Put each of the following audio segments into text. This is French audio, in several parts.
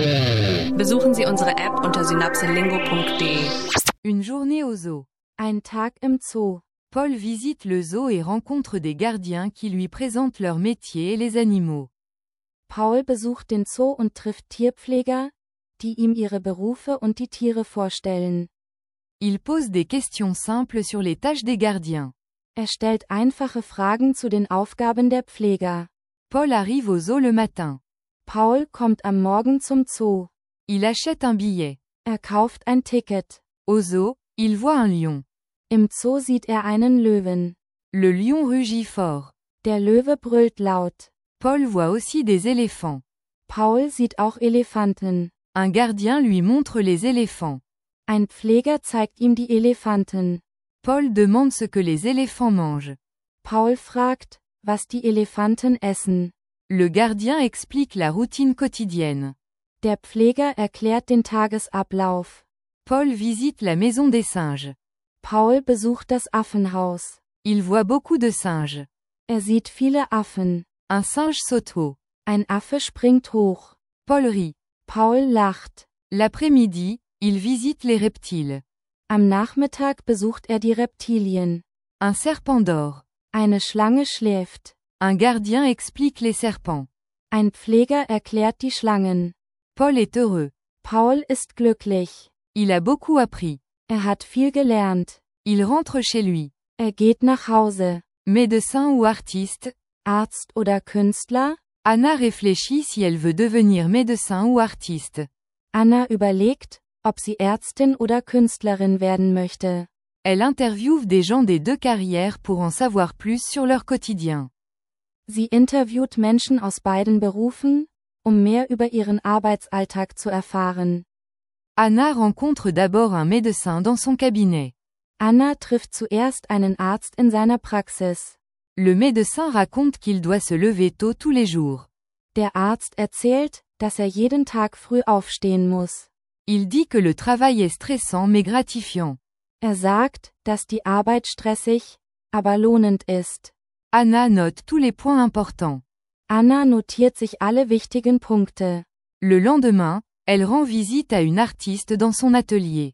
Besuchen Sie unsere App unter synapselingo.de. Une journée au zoo. Ein Tag im Zoo. Paul visite le zoo et rencontre des gardiens qui lui présentent leur métier et les animaux. Paul besucht den Zoo und trifft Tierpfleger, die ihm ihre Berufe und die Tiere vorstellen. Il pose des questions simples sur les tâches des gardiens. Er stellt einfache Fragen zu den Aufgaben der Pfleger. Paul arrive au zoo le matin. Paul kommt am Morgen zum Zoo. Il achète un billet. Er kauft ein Ticket. Au zoo, il voit un lion. Im Zoo sieht er einen Löwen. Le lion rugit fort. Der Löwe brüllt laut. Paul voit aussi des éléphants. Paul sieht auch Elefanten. Un gardien lui montre les éléphants. Ein Pfleger zeigt ihm die Elefanten. Paul demande ce que les éléphants mangent. Paul fragt, was die Elefanten essen. Le gardien explique la routine quotidienne. Der Pfleger erklärt den Tagesablauf. Paul visite la maison des singes. Paul besucht das Affenhaus. Il voit beaucoup de singes. Er sieht viele Affen. Un singe saute haut. Ein Affe springt hoch. Paul rit. Paul lacht. L'après-midi, il visite les reptiles. Am Nachmittag besucht er die Reptilien. Un serpent dort. Eine Schlange schläft. Un gardien explique les serpents. Ein Pfleger erklärt die Schlangen. Paul est heureux. Paul ist glücklich. Il a beaucoup appris. Er hat viel gelernt. Il rentre chez lui. Er geht nach Hause. Médecin ou artiste? Arzt oder Künstler? Anna réfléchit si elle veut devenir médecin ou artiste. Anna überlegt, ob sie Ärztin oder Künstlerin werden möchte. Elle interviewe des gens des deux carrières pour en savoir plus sur leur quotidien. Sie interviewt Menschen aus beiden Berufen, um mehr über ihren Arbeitsalltag zu erfahren. Anna rencontre d'abord un médecin dans son cabinet. Anna trifft zuerst einen Arzt in seiner Praxis. Le médecin raconte qu'il doit se lever tôt tous les jours. Der Arzt erzählt, dass er jeden Tag früh aufstehen muss. Il dit que le travail est stressant mais gratifiant. Er sagt, dass die Arbeit stressig, aber lohnend ist. Anna note tous les points importants. Anna notiert sich alle wichtigen Punkte. Le lendemain, elle rend visite à une artiste dans son atelier.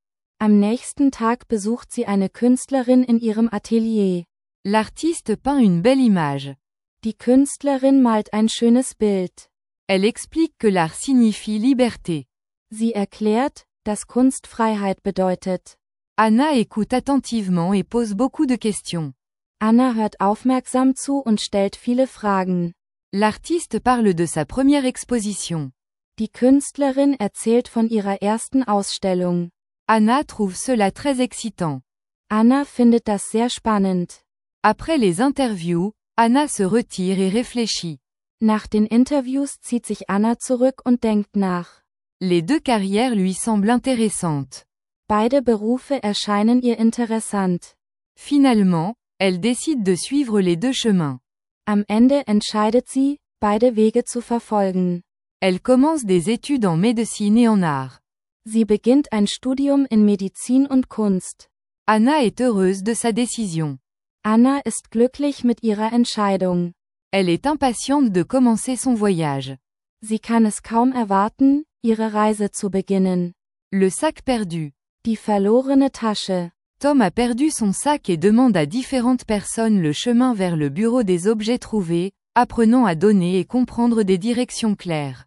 Am nächsten Tag besucht sie eine Künstlerin in ihrem Atelier. L'artiste peint une belle image. Die Künstlerin malt ein schönes Bild. Elle explique que l'art signifie liberté. Sie erklärt, dass Kunst Freiheit bedeutet. Anna écoute attentivement et pose beaucoup de questions. Anna hört aufmerksam zu und stellt viele Fragen. L'artiste parle de sa première exposition. Die Künstlerin erzählt von ihrer ersten Ausstellung. Anna trouve cela très excitant. Anna findet das sehr spannend. Après les interviews, Anna se retire et réfléchit. Nach den Interviews zieht sich Anna zurück und denkt nach. Les deux carrières lui semblent intéressantes. Beide Berufe erscheinen ihr interessant. Finalement, elle décide de suivre les deux chemins. Am Ende entscheidet sie, beide Wege zu verfolgen. Elle commence des études en médecine et en art. Sie beginnt ein Studium in Medizin und Kunst. Anna est heureuse de sa décision. Anna ist glücklich mit ihrer Entscheidung. Elle est impatiente de commencer son voyage. Sie kann es kaum erwarten, ihre Reise zu beginnen. Le sac perdu. Die verlorene Tasche. Tom a perdu son sac et demande à différentes personnes le chemin vers le bureau des objets trouvés, apprenant à donner et comprendre des directions claires.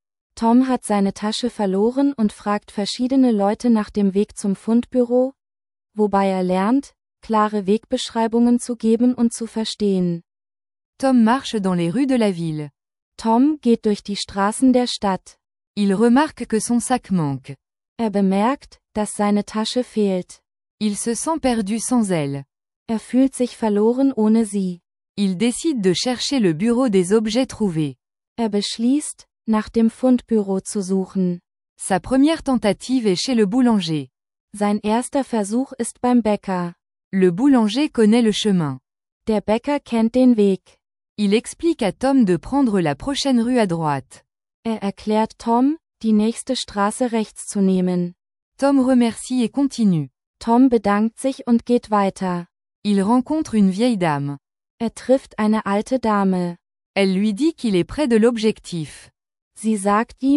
Tom hat seine Tasche verloren und fragt verschiedene Leute nach dem Weg zum Fundbüro, wobei er lernt, klare Wegbeschreibungen zu geben und zu verstehen. Tom marche dans les rues de la ville. Tom geht durch die Straßen der Stadt. Il remarque que son sac manque. Er bemerkt, dass seine Tasche fehlt. Il se sent perdu sans elle. Er fühlt sich verloren ohne sie. Il décide de chercher le bureau des objets trouvés. Er beschließt, nach dem Fundbüro zu suchen. Sa première tentative est chez le boulanger. Sein erster Versuch ist beim Bäcker. Le boulanger connaît le chemin. Der Bäcker kennt den Weg. Il explique à Tom de prendre la prochaine rue à droite. Er erklärt Tom, die nächste Straße rechts zu nehmen. Tom remercie et continue. Tom bedankt sich und geht weiter. Il rencontre une vieille dame. Er trifft eine alte Dame. Elle lui dit qu'il est près de l'objectif. Sie sagt ihm,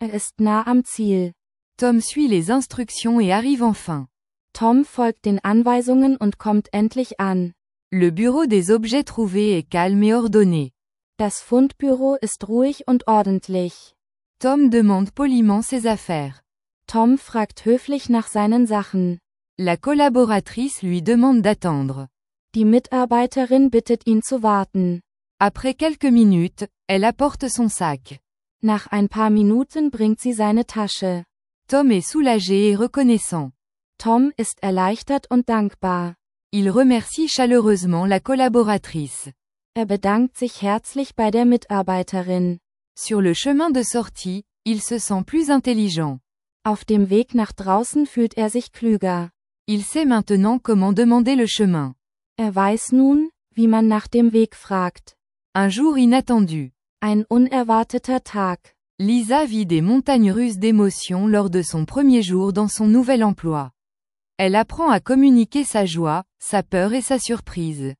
ist nah am Ziel. Tom suit les instructions et arrive enfin. Tom folgt den Anweisungen und kommt endlich an. Le bureau des objets trouvés est calme et ordonné. Das Fundbüro ist ruhig und ordentlich. Tom demande poliment ses affaires. Tom fragt höflich nach seinen Sachen. La collaboratrice lui demande d'attendre. Die Mitarbeiterin bittet ihn zu warten. Après quelques minutes, elle apporte son sac. Nach ein paar Minuten bringt sie seine Tasche. Tom est soulagé et reconnaissant. Tom ist erleichtert und dankbar. Il remercie chaleureusement la collaboratrice. Bedankt sich herzlich bei der Mitarbeiterin. Sur le chemin de sortie, il se sent plus intelligent. Auf dem Weg nach draußen fühlt sich klüger. Il sait maintenant comment demander le chemin. Weiß nun, wie man nach dem Weg fragt. Un jour inattendu. Ein unerwarteter Tag. Lisa vit des montagnes russes d'émotions lors de son premier jour dans son nouvel emploi. Elle apprend à communiquer sa joie, sa peur et sa surprise.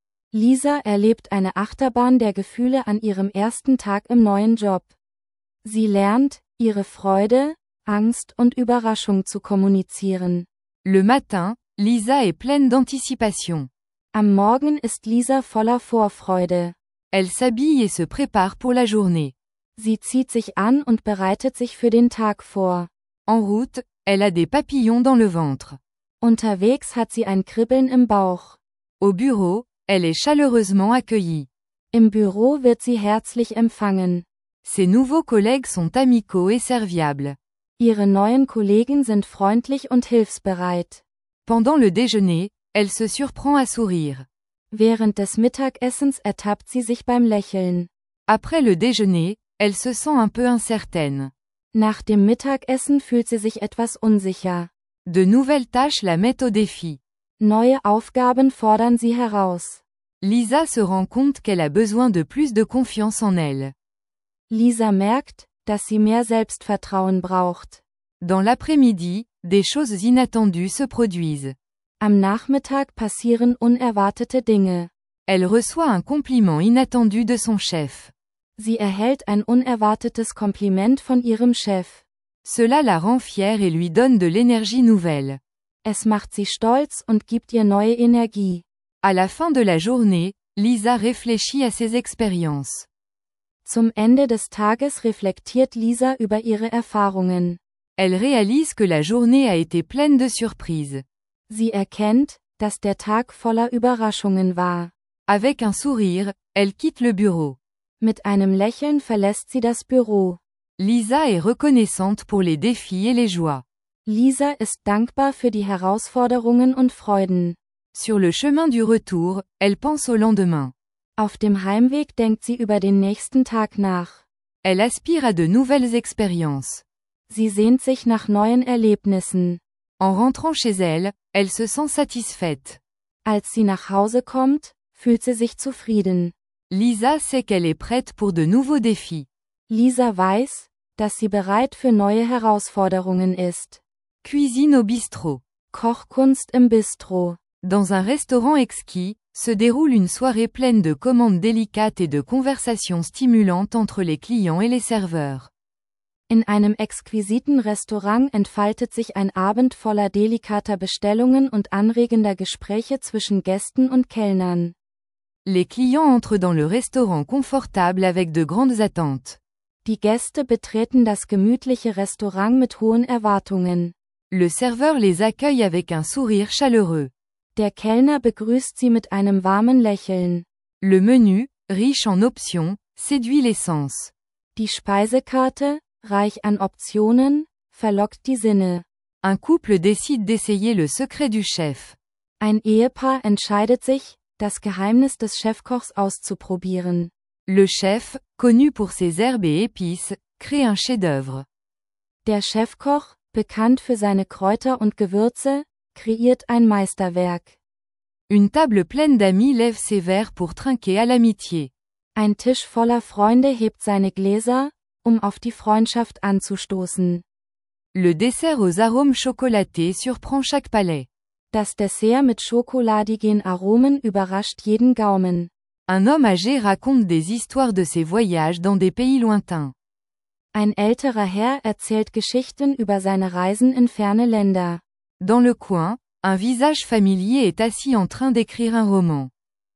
Lisa erlebt eine Achterbahn der Gefühle an ihrem ersten Tag im neuen Job. Sie lernt, ihre Freude, Angst und Überraschung zu kommunizieren. Le matin, Lisa est pleine d'anticipation. Am Morgen ist Lisa voller Vorfreude. Elle s'habille et se prépare pour la journée. Sie zieht sich an und bereitet sich für den Tag vor. En route, elle a des papillons dans le ventre. Unterwegs hat sie ein Kribbeln im Bauch. Au bureau, elle est chaleureusement accueillie. Im Büro wird sie herzlich empfangen. Ses nouveaux collègues sont amicaux et serviables. Ihre neuen Kollegen sind freundlich und hilfsbereit. Pendant le déjeuner, elle se surprend à sourire. Während des Mittagessens ertappt sie sich beim Lächeln. Après le déjeuner, elle se sent un peu incertaine. Nach dem Mittagessen fühlt sie sich etwas unsicher. De nouvelles tâches la mettent au défi. Neue Aufgaben fordern sie heraus. Lisa se rend compte qu'elle a besoin de plus de confiance en elle. Lisa merkt, dass sie mehr Selbstvertrauen braucht. Dans l'après-midi, des choses inattendues se produisent. Am Nachmittag passieren unerwartete Dinge. Elle reçoit un compliment inattendu de son chef. Sie erhält ein unerwartetes Kompliment von ihrem Chef. Cela la rend fière et lui donne de l'énergie nouvelle. Es macht sie stolz und gibt ihr neue Energie. À la fin de la journée, Lisa réfléchit à ses expériences. Zum Ende des Tages reflektiert Lisa über ihre Erfahrungen. Elle réalise que la journée a été pleine de surprises. Sie erkennt, dass der Tag voller Überraschungen war. Avec un sourire, elle quitte le bureau. Mit einem Lächeln verlässt sie das Büro. Lisa est reconnaissante pour les défis et les joies. Lisa ist dankbar für die Herausforderungen und Freuden. Sur le chemin du retour, elle pense au lendemain. Auf dem Heimweg denkt sie über den nächsten Tag nach. Elle aspire à de nouvelles expériences. Sie sehnt sich nach neuen Erlebnissen. En rentrant chez elle, elle se sent satisfaite. Als sie nach Hause kommt, fühlt sie sich zufrieden. Lisa sait qu'elle est prête pour de nouveaux défis. Lisa weiß, dass sie bereit für neue Herausforderungen ist. Cuisine au bistrot. Kochkunst im Bistro. Dans un restaurant exquis, se déroule une soirée pleine de commandes délicates et de conversations stimulantes entre les clients et les serveurs. In einem exquisiten Restaurant entfaltet sich ein Abend voller delikater Bestellungen und anregender Gespräche zwischen Gästen und Kellnern. Les clients entrent dans le restaurant confortable avec de grandes attentes. Die Gäste betreten das gemütliche Restaurant mit hohen Erwartungen. Le serveur les accueille avec un sourire chaleureux. Der Kellner begrüßt sie mit einem warmen Lächeln. Le menu, riche en options, séduit les sens. Die Speisekarte, reich an Optionen, verlockt die Sinne. Un couple décide d'essayer le secret du chef. Ein Ehepaar entscheidet sich, das Geheimnis des Chefkochs auszuprobieren. Le chef, connu pour ses herbes et épices, crée un chef-d'œuvre. Der Chefkoch, bekannt für seine Kräuter und Gewürze, kreiert ein Meisterwerk. Une table pleine d'amis lève ses verres pour trinquer à l'amitié. Ein Tisch voller Freunde hebt seine Gläser, auf die Freundschaft anzustoßen. Le dessert aux arômes chocolatés surprend chaque palais. Das Dessert mit schokoladigen Aromen überrascht jeden Gaumen. Un homme âgé raconte des histoires de ses voyages dans des pays lointains. Ein älterer Herr erzählt Geschichten über seine Reisen in ferne Länder. Dans le coin, un visage familier est assis en train d'écrire un roman.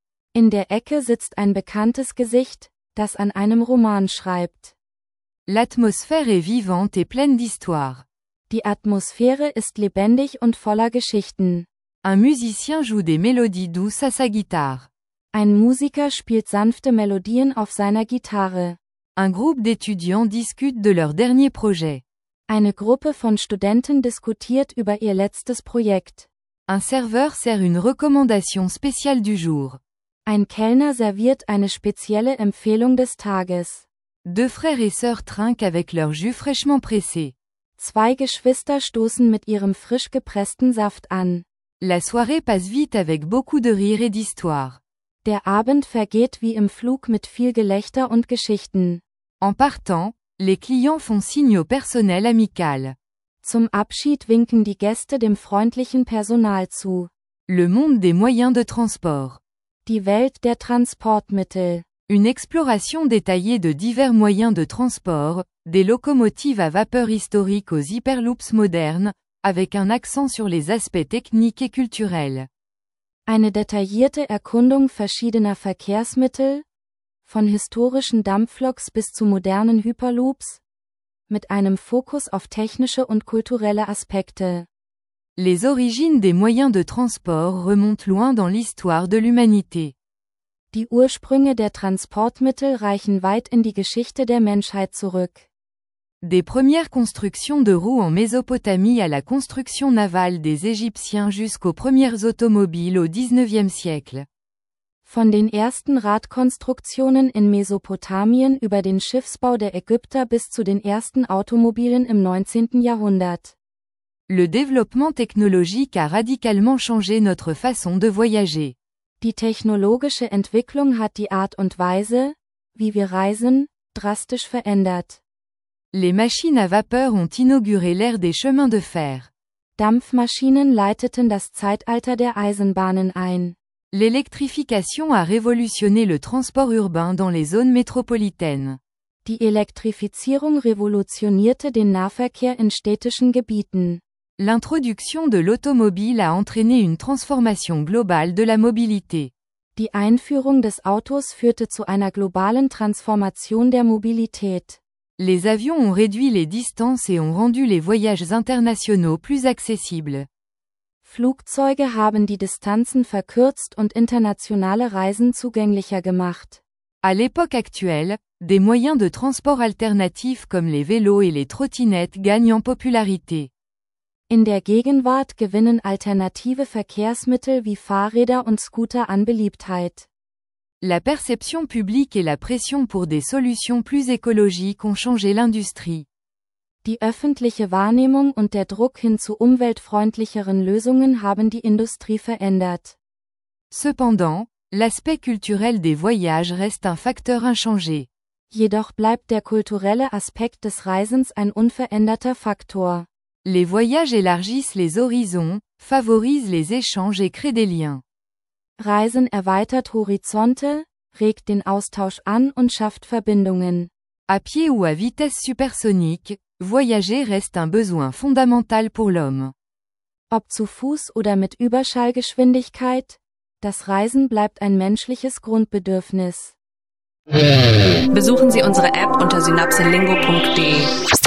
In der Ecke sitzt ein bekanntes Gesicht, das an einem Roman schreibt. L'atmosphère est vivante et pleine d'histoire. Die Atmosphäre ist lebendig und voller Geschichten. Un musicien joue des mélodies douces à sa guitare. Ein Musiker spielt sanfte Melodien auf seiner Gitarre. Un groupe d'étudiants discute de leur dernier projet. Eine Gruppe von Studenten diskutiert über ihr letztes Projekt. Un serveur sert une recommandation spéciale du jour. Ein Kellner serviert eine spezielle Empfehlung des Tages. Deux frères et sœurs trinquent avec leur jus fraîchement pressé. Zwei Geschwister stoßen mit ihrem frisch gepressten Saft an. La soirée passe vite avec beaucoup de rires et d'histoires. Der Abend vergeht wie im Flug mit viel Gelächter und Geschichten. En partant, les clients font signe au personnel amical. Zum Abschied winken die Gäste dem freundlichen Personal zu. Le monde des moyens de transport. Die Welt der Transportmittel. Une exploration détaillée de divers moyens de transport, des locomotives à vapeur historiques aux hyperloops modernes, avec un accent sur les aspects techniques et culturels. Eine detaillierte Erkundung verschiedener Verkehrsmittel, von historischen Dampfloks bis zu modernen Hyperloops, mit einem Fokus auf technische und kulturelle Aspekte. Les origines des moyens de transport remontent loin dans l'histoire de l'humanité. Die Ursprünge der Transportmittel reichen weit in die Geschichte der Menschheit zurück. Des premières constructions de roues en Mésopotamie à la construction navale des Égyptiens jusqu'aux premières automobiles au XIXe siècle. Von den ersten Radkonstruktionen in Mesopotamien über den Schiffsbau der Ägypter bis zu den ersten Automobilen im 19. Jahrhundert. Le développement technologique a radicalement changé notre façon de voyager. Die technologische Entwicklung hat die Art und Weise, wie wir reisen, drastisch verändert. Les machines à vapeur ont inauguré l'ère des chemins de fer. Dampfmaschinen leiteten das Zeitalter der Eisenbahnen ein. L'électrification a révolutionné le transport urbain dans les zones métropolitaines. Die Elektrifizierung revolutionierte den Nahverkehr in städtischen Gebieten. L'introduction de l'automobile a entraîné une transformation globale de la mobilité. Die Einführung des Autos führte zu einer globalen Transformation der Mobilität. Les avions ont réduit les distances et ont rendu les voyages internationaux plus accessibles. Flugzeuge haben die Distanzen verkürzt und internationale Reisen zugänglicher gemacht. À l'époque actuelle, des moyens de transport alternatifs comme les vélos et les trottinettes gagnent en popularité. In der Gegenwart gewinnen alternative Verkehrsmittel wie Fahrräder und Scooter an Beliebtheit. La perception publique et la pression pour des solutions plus écologiques ont changé l'industrie. Die öffentliche Wahrnehmung und der Druck hin zu umweltfreundlicheren Lösungen haben die Industrie verändert. Cependant, l'aspect culturel des voyages reste un facteur inchangé. Jedoch bleibt der kulturelle Aspekt des Reisens ein unveränderter Faktor. Les voyages élargissent les horizons, favorisent les échanges et créent des liens. Reisen erweitert Horizonte, regt den Austausch an und schafft Verbindungen. À pied ou à vitesse supersonique, voyager reste un besoin fondamental pour l'homme. Ob zu Fuß oder mit Überschallgeschwindigkeit, das Reisen bleibt ein menschliches Grundbedürfnis. Besuchen Sie unsere App unter synapselingo.de.